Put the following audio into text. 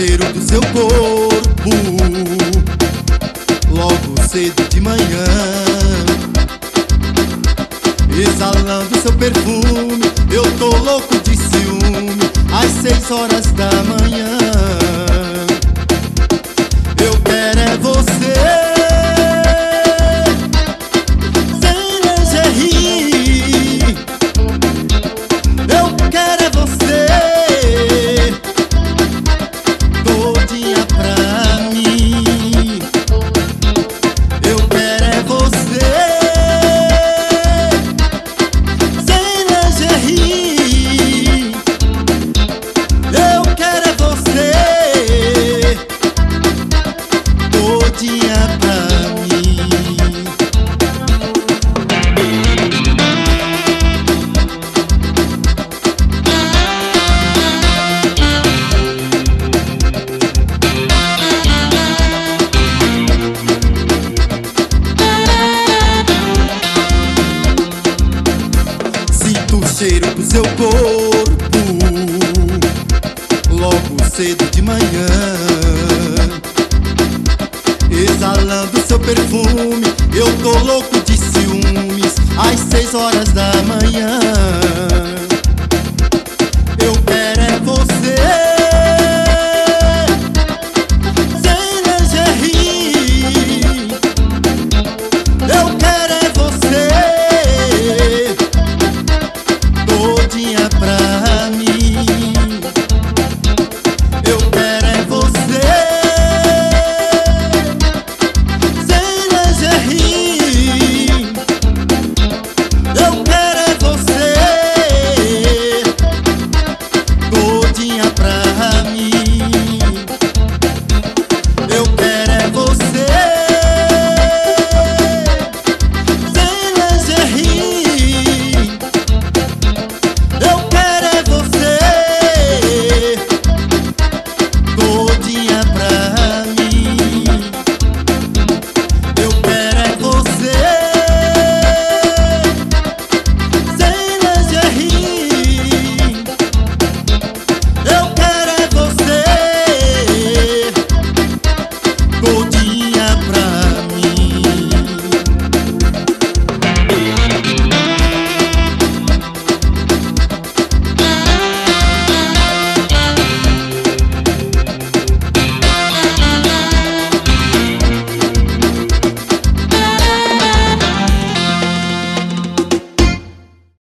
cheiro do seu corpo logo cedo de manhã, exalando seu perfume. Eu tô louco de ciúme às 6 horas da manhã. Eu quero é você sem lingerie. Eu quero é você todinha pra mim. Eu quero é você sem lingerie. Eu quero é você todinha pra mim. Sinto o cheiro do seu corpo logo cedo de manhã, exalando seu perfume. Eu tô louco de ciúmes às 6 horas da manhã.